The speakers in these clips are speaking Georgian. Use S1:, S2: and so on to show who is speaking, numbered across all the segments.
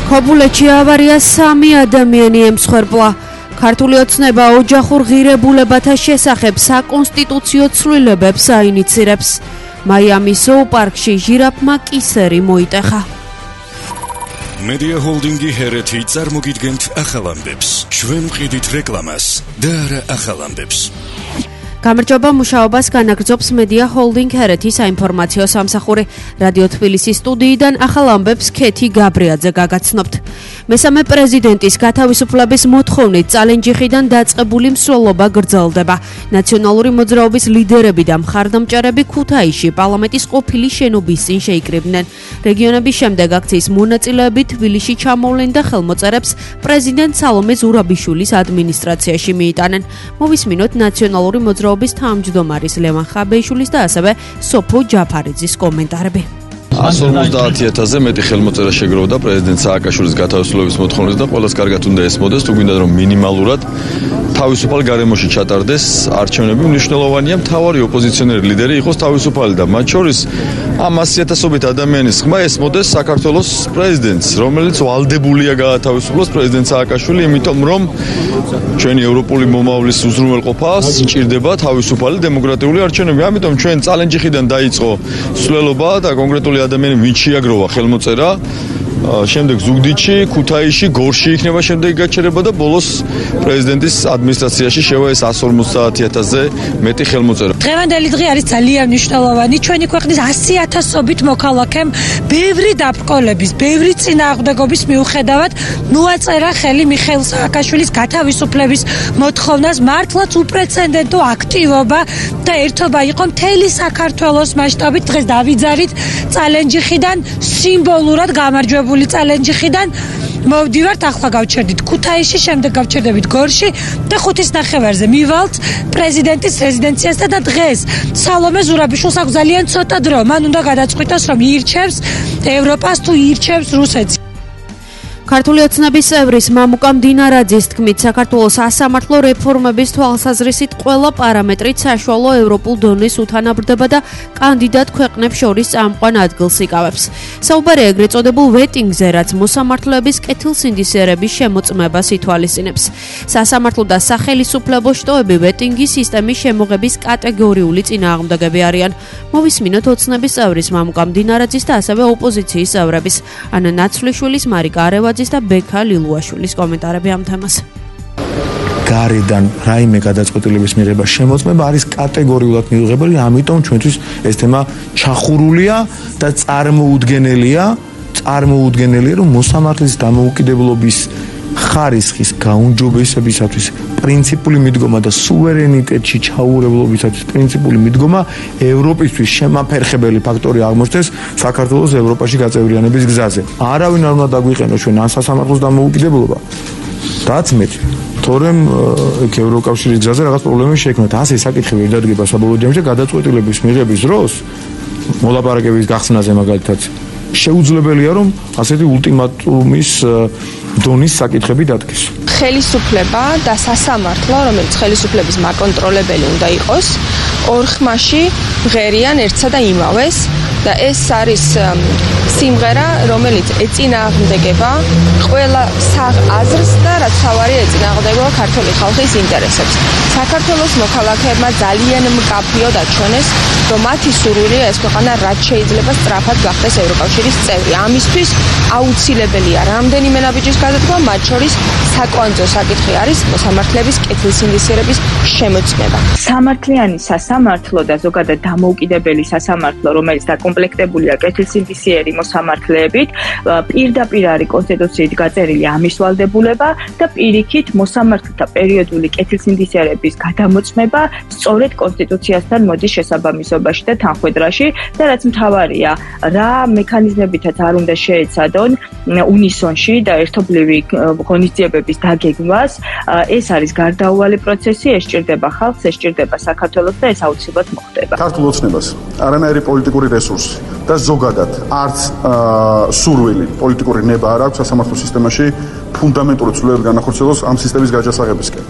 S1: ქობულეთში ავარიას 3 ადამიანი ემსხვერპლა. ქართული ოცნება ოჯახურ ღირებულებათა შესახებ საკონსტიტუციო ცვლილებებს აინიცირებს. მაიამის ზოოპარკში ჟირაფმა კისერი მოიტეხა.
S2: Media Holding-ი ჰერეთი წარმოგიდგენთ ახალ ამბებს. ჩვენ ვყიდით რეკლამას და არა ახალ ამბებს.
S1: გამარჯობა, მუშაობას განაგრძობს Media Holding ჰერეთის საინფორმაციო სამსახური. რადიო თბილისის სტუდიიდან ახალ ამბებს ქეთი გაბრიაძე გაგაცნობთ. მესამე პრეზიდენტის გათავისუფლების მოთხოვნით წალენჯიხიდან დაწყებული მსვლელობა გრძელდება. ნაციონალური მოძრაობის ლიდერები და მხარდამჭერები ქუთაისში პარლამენტის ყოფილი შენობის წინ შეიკრიბნენ. რეგიონების შემდეგ აქციის მონაწილეები თბილისში ჩამოვლენ და ხელმოწერებს პრეზიდენტ სალომე ზურაბიშვილის ადმინისტრაციაში მიიტანენ. მოვისმინოთ ნაციონალური მოძრაობის თავმჯდომარის ლევან ხაბეიშვილის და ასევე სოფო ჯაფარიძის კომენტარები.
S3: 150,000-ზე მეტი ხელმოწერა შეგროვდა პრეზიდენტ სააკაშვილის გათავისუფლების მოთხოვნით და ყველას კარგად უნდა ესმოდეს, თუ გვინდა რომ მინიმალურად თავისუფალ გარემოში ჩატარდეს არჩევნები. მნიშვნელოვანია მთავარი ოპოზიციონერი ლიდერი იყოს თავისუფალი და მათ შორის ამ 100,000-ობით ადამიანის ხმა ესმოდეს საქართველოს პრეზიდენტს, რომელიც ვალდებულია გაათავისუფლოს პრეზიდენტ სააკაშვილი, იმიტომ რომ ჩვენი ევროპული მომავლის უზრუნველყოფა სჭირდება თავისუფალი დემოკრატიული არჩევნები. ამიტომ ჩვენ წალენჯიხიდან დაიწყო მსვლელობა და კონკრეტული ადამიანი ვინც შეაგროვა ხელმოწერა, შემდეგ ზუგდიდში, ქუთაისში, გორში იქნება შემდეგი გაჩერება და ბოლოს პრეზიდენტის ადმინისტრაციაში შევა ეს 150,000-ზე მეტი ხელმოწერა.
S4: დღევანდელი დღე არის ძალიან მნიშვნელოვანი. ჩვენი ქვეყნის 100,000-ობით მოქალაქემ ბევრი დაბრკოლების, ბევრი წინააღმდეგობის მიუხედავად მოაწერა ხელი მიხეილ სააკაშვილის გათავისუფლების მოთხოვნას. მართლაც უპრეცედენტო აქტივობა და ერთობა იყო მთელი საქართველოს მასშტაბით. დღეს დავიძარით წალენჯიხიდან სიმბოლურად გამარჯვებული წალენჯიხიდან მოვდივართ, ახლა გავჩერდით ქუთაისში, შემდეგ გავჩერდებით გორში და 5:30-ზე მივალთ პრეზიდენტის რეზიდენციასთან და დღეს სალომე ზურაბიშვილს აქვს ძალიან ცოტა დრო. მან უნდა გადაწყვიტოს, რომ ირჩევს ევროპას თუ ირჩევს რუსეთს.
S1: ქართული ოცნების წევრის მამუკა მდინარაძის თქმით, საქართველოს სასამართლო რეფორმების თვალსაზრისით ყველა პარამეტრით საშუალო ევროპულ დონის უთანაბრდება და კანდიდატ ქვეყნებს შორის წამყვან ადგილს იკავებს. საუბარია ეგრეთ წოდებულ ვეტინგზე, რაც მოსამართლეების კეთილსინდისიერების შემოწმებას ითვალისწინებს. სასამართლო და სახელისუფლებო შტოები ვეტინგის სისტემის შემოღების კატეგორიული წინააღმდეგები არიან. მოვისმინოთ ოცნების წევრის მამუკა მდინარაძის და ასევე ოპოზიციის წევრების ანა ნაცვლიშვილის, მარიკა არევაძის და ბექა ლილუაშვილის კომენტარები ამ თემას.
S5: გარედან რაიმე გადაწყვეტილების მიღება შემოწმება არის კატეგორიულად მიუღებელი, ამიტომ ჩვენთვის ეს თემა ჩახურულია და წარმოუდგენელია, რომ მოსამართლის დამოუკიდებლობის ხარისხის გაუმჯობესებისათვის პრინციპული მიდგომა და სუვერენიტეტში ჩაურევლობისათვის პრინციპული მიდგომა ევროპისთვის შემაფერხებელი ფაქტორი აღმოჩნდეს საქართველოს ევროპაში გაწევრიანების გზაზე. არავინ არ უნდა დაგვიყენოს ჩვენ ან სასამართლოს დამოუკიდებლობა დაც მეტი. თორემ ევროკავშირის გზაზე რაღაც პრობლემები შეექმნათ. ასე საკითხი ვერ დადგება საბოლოო ჯამში გადაწყვეტილების მიღების დროს მოლაპარაკების გახსნაზე მაგალითად შეუძლებელია რომ ასეთი ულტიმატუმის დონის საკითხები დადგეს.
S6: ხელისუფლება და სასამართლო, რომელიც ხელისუფლების მაკონტროლებელი უნდა იყოს, ორ ხმაში ღერიან ერთსა და იმავეს და ეს არის სიმღერა, რომელიც ეწინააღმდეგება ყველა აზრს და რაც თავარია ეწინააღმდეგება ქართული ხალხის ინტერესებს. საქართველოს მოქალაქეებმა ძალიან მკაფიოდ აჩვენეს, რომ მათი სურვილია ეს ქვეყანა რაც შეიძლება სწრაფად გახდეს ევროკავშირის წევრი. ამისთვის აუცილებელია რამდენიმე ნაბიჯის გადადგმა, მათ შორის საკვანძო საკითხი არის მოსამართლეების კეთილსინდისიერების შემოწმება.
S7: სამართლიანი სასამართლო და ზოგადად დამოუკიდებელი სასამართლო, რომელიც დაკომპლექტებულია კეთილსინდისიერი მოსამართლეებით, პირდაპირ არის კონსტიტუციით გაწერილი ამის ვალდებულება და პირიქით მოსამართლეთა პერიოდული კეთილსინდისიერების გადამოწმება სწორედ კონსტიტუციასთან მოდის შესაბამისობაში და თანხვედრაში და რაც მთავარია, რა მექანიზმებითაც არ უნდა შეეცადონ უნისონში და ერთობლივი ღონისძიებების დაგეგმვას, ეს არის გარდაუვალი პროცესი, ეს სჭირდება ხალხს, ეს სჭირდება საქართველოს და ეს აუცილებლად მოხდება.
S8: ქართულ ოცნებას არანაირი პოლიტიკური რესურსი და ზოგადად არც სურვილი პოლიტიკური ნება არ აქვს სასამართლო სისტემაში ფუნდამენტური ცვლილებები განახორციელოს ამ სისტემის გაჯასაღებისკენ.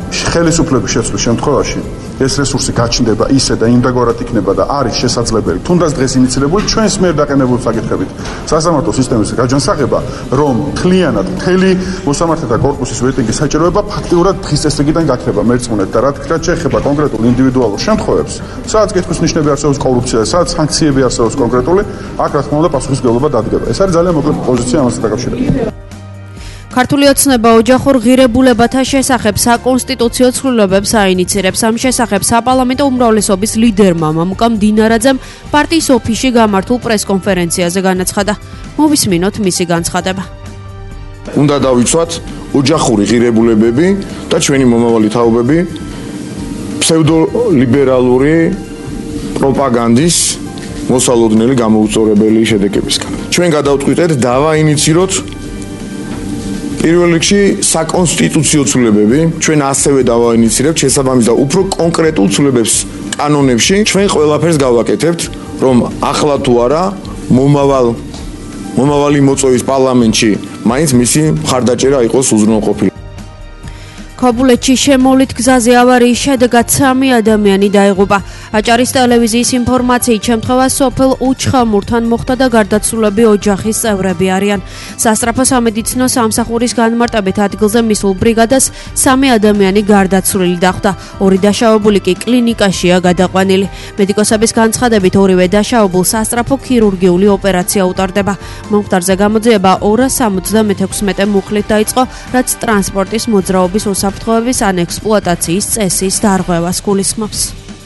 S8: ხელისუფლების შეცვლის შემთხვევაში ეს რესურსი გაჩნდება ისე და იმდაგორად იქნება და არის შესაძლებელი თუნდაც დღეს ინიცირებული ჩვენს მიერ დაყენებული საკითხებით სასამართლო სისტემის გაჯანსაღება რომ მთლიანად მთელი მოსამართლეთა კორპუსის ვეტინგის საჭიროება ფაქტიურად დღის წესრიგიდან გაქრება მერწმუნედ და რა შეეხება კონკრეტულ ინდივიდუალურ შემთხვევებს სადაც კითხვის ნიშნები არსებობს კორუფცია სადაც სანქციები არსებობს კონკრეტული აქ რა თქმა უნდა პასუხისმგებლობა დადგება ეს არის ძალიან მოკლე პოზიცია ამასთან დაკავშირებით
S1: ქართული ოცნება ოჯახურ ღირებულებათა შესახებ საკონსტიტუციო ცვლილებებს აინიცირებს. ამ შესახებ საპარლამენტო უმრავლესობის ლიდერმა მამუკა მდინარაძემ პარტიის ოფისში გამართულ პრესკონფერენციაზე განაცხადა. მოვისმინოთ მისი განცხადება.
S5: უნდა დავიცვათ ოჯახური ღირებულებები და ჩვენი მომავალი თაობები ფსევდოლიბერალური პროპაგანდის მოსალოდნელი გამოუწორებელი შედეგებისგან. ჩვენ გადავწყვიტეთ დავაინიციროთ პირველ რიგში საკონსტიტუციო ცვლილებები, ჩვენ ასევე დავაინიცირებთ შესაბამის და უფრო კონკრეტულ ცვლილებებს კანონებში. ჩვენ ყველაფერს გავაკეთებთ, რომ ახლა თუ არა მომავალი მოწვევის პარლამენტში მაინც მისი მხარდაჭერა იყოს უზრუნველყოფილი.
S1: ქობულეთში შემოვლით გზაზე ავარიის შედეგად 3 ადამიანი დაიღუპა. აჭარის ტელევიზიის ინფორმაციით შემთხვევა სოფელ უჩხამურთან მოხდა და გარდაცვლილები ოჯახის წევრები არიან. სასწრაფო სამედიცინო სამსახურის განმარტებით ადგილზე მისულ ბრიგადას 3 ადამიანი გარდაცვლილი დახვდა. 2 დაშავებული კი კლინიკაშია გადაყვანილი. მედიკოსების განცხადებით ორივე დაშავებულ სასწრაფო ქირურგიული ოპერაცია უტარდება. მომხდარზე გამოძიება 276 მუხლით დაიწყო, რაც ტრანსპორტის მოძრაობის საფრთხეების ან ექსპლუატაციის წესის დარღვევას გულისხმობს.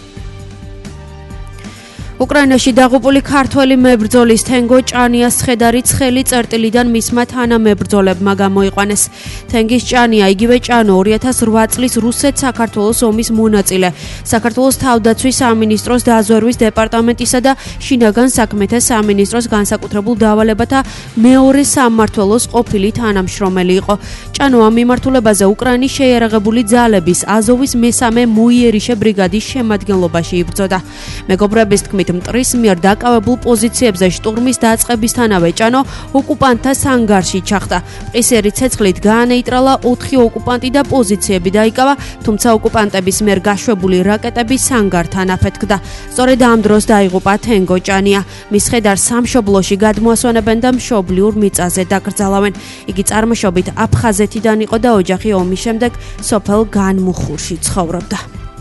S1: უკრაინაში დაღუპული ქართველი მებრძოლის თენგო ჭანიას ცხედარი ცხელი წერტილიდან მისმა თანამებრძოლებმა გამოიყვანეს. თენგის ჭანია იგივე ჭანო 2008 წლის რუსეთ-საქართველოს ომის მონაწილე. საქართველოს თავდაცვის სამინისტროს დაზვერვის დეპარტამენტისა და შინაგან საქმეთა სამინისტროს განსაკუთრებულ დავალებათა მეორე სამმართველოს ყოფილი თანამშრომელი იყო. ჭანო ამ მიმართულებაზე უკრაინის შეიარაღებული ძალების აზოვის მესამე მოიერიშე ბრიგადის შემადგენლობაში იბრძოდა. მეგობრების თქმით მტრის მიერ დაკავებულ პოზიციებზე შტურმის დაწყებისთანავე ჭანო ოკუპანტთა სანგარში ჩახდა. ყისერი ცეცხლით გაანეიტრალა 4 ოკუპანტი და პოზიციები დაიკავა, თუმცა ოკუპანტების მიერ გაშვებული რაკეტები სანგართან აფეთქდა. სწორედ ამ დროს დაიღუპა თენგო ჭანია. მის ხედარს სამშობლოში გადმოასვენებენ და მშობლიურ მიწაზე დაკრძალავენ. იგი წარმოშობით აფხაზეთიდან იყო და ოჯახი ომის შემდეგ სოფელ განმუხურში ცხოვრობდა.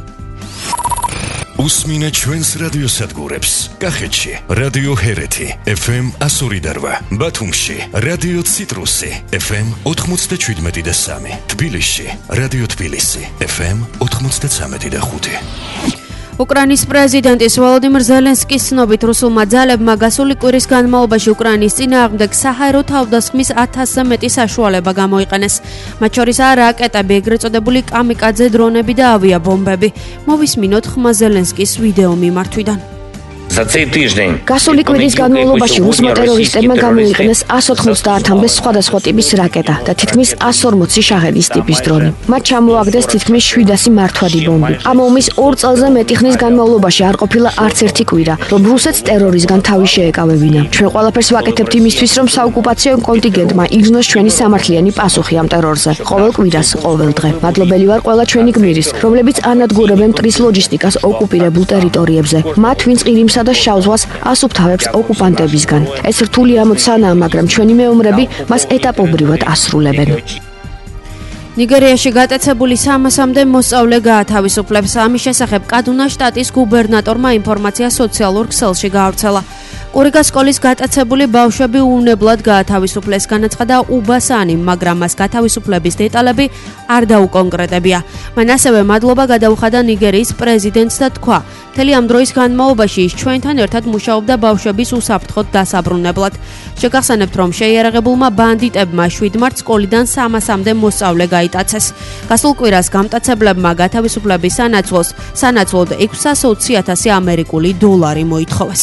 S2: უსმინე ჩვენს რადიოსადგურებს. კახეთში რადიო ჰერეთი FM 102.8, ბათუმში რადიო ციტრუსი FM 97.3, თბილისში რადიო თბილისი FM 93.5.
S1: უკრაინის პრეზიდენტის ვოლოდიმირ ზელენსკის ცნობით რუსულმა ძალებმა გასული კვირის განმავლობაში უკრაინის წინააღმდეგ საჰაერო თავდასხმის 1000-ზე მეტი საშუალება გამოიყენეს. მათ შორისაა რაკეტები, ეგრეთ წოდებული კამიკაძე დრონები და ავიაბომბები. მოვისმინოთ ხმა ზელენსკის ვიდეო მიმართვიდან.
S9: გასული კვირის განმავლობაში რუსმა ტერორისტებმა გამოიყენეს 190-მდე სხვადასხვა ტიპის რაკეტა და თითქმის 140 შაჰედის ტიპის დრონი. მათ ჩამოაგდეს თითქმის 700 მართვადი ბომბი. ამ ომის 2 წელზე მეტი ხნის განმავლობაში არ ყოფილა არც ერთი კვირა, რომ რუსეთს ტერორიზმგან თავი შეეკავებინა. ჩვენ ყველაფერს ვაკეთებთ იმისთვის, რომ საოკუპაციო კონტინგენტმა იგნოს ჩვენი სამართლიანი პასუხი ამ ტერორზე. ყოველ კვირას, ყოველ დღე. მადლობელი ვარ ყველა ჩვენი გმირის, რომლებიც ანადგურებენ მტრის ლოჯისტიკას ოკუპირებულ ტერიტორიებზე. მათ ვინც ყირიმსა და შავ ზღვას ასუფთავებს ოკუპანტებისგან. ეს რთული ამოცანაა, მაგრამ ჩვენი მეომრები მას ეტაპობრივად ასრულებენ.
S1: ნიგერიაში გატაცებული 300-მდე მოსწავლე გაათავისუფლებს. ამის შესახებ კადუნას შტატის გუბერნატორმა ინფორმაცია სოციალურ ქსელში გაავრცელა. კურიგას სკოლის გატაცებული ბავშვები უვნებლად გაათავისუფლეს, განაცხადა უბასანი, მაგრამ მას გათავისუფლების დეტალები არ დაუკონკრეტებია. მან ასევე მადლობა გადაუხადა ნიგერიის პრეზიდენტს და თქვა, მთელი ამ დროის განმავლობაში ის ჩვენთან ერთად მუშაობდა ბავშვების უსაფრთხოდ დასაბრუნებლად. შეგახსენებთ, რომ შეიარაღებულმა ბანდიტებმა 7 მარტს სკოლიდან 300-მდე მოსწავლე გაიტაცეს. გასულ კვირას გამტაცებლებმა გათავისუფლების სანაცვლოდ 620,000 ამერიკული დოლარი მოითხოვეს.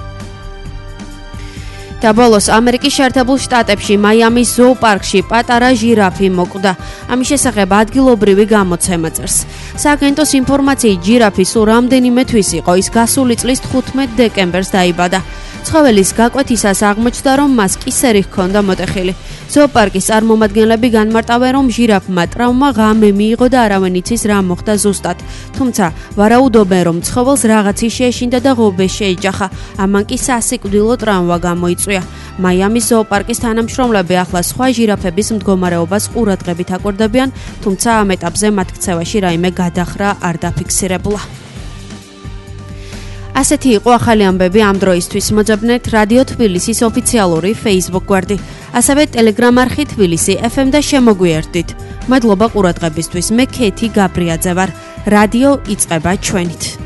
S1: და ბოლოს ამერიკის შეერთებულ შტატებში მაიამის ზოოპარკში პატარა ჟირაფი მოკვდა. ამის შესახებ ადგილობრივი გამოცემა წერს. სააგენტოს ინფორმაციით ჟირაფი სულ რამდენიმე თვის იყო, ის გასული წლის 15 დეკემბერს დაიბადა. ცხოველის გაკვეთისას აღმოჩნდა, რომ მას კისერი ჰქონდა მოტეხილი. ზოოპარკის წარმომადგენლები განმარტავენ, რომ ჟირაფმა ტრავმა ღამე მიიღო და არავინ იცის რა მოხდა ზუსტად. თუმცა ვარაუდობენ, რომ ცხოველს რაღაცი შეეშინდა და ღობე შეიჯახა. ამან კი სასიკვდილო ტრავმა გამოიწვია. მაიამის ზოოპარკის თანამშრომლები ახლა სხვა ჟირაფების მდგომარეობას ყურადღებით აკვირდებიან, თუმცა ამ ეტაპზე მათ ქცევაში რაიმე გადახრა არ დაფიქსირებულა. ასეთი იყო ახალი ამბები ამ დროისთვის. მოძებნეთ რადიო თბილისის ოფიციალური Facebook გვერდი, ასევე Telegram არხი თბილისი FM და შემოგვიერთდით. მადლობა ყურადღებისთვის. მე ქეთი გაბრიაძე ვარ. რადიო იწყება ჩვენით.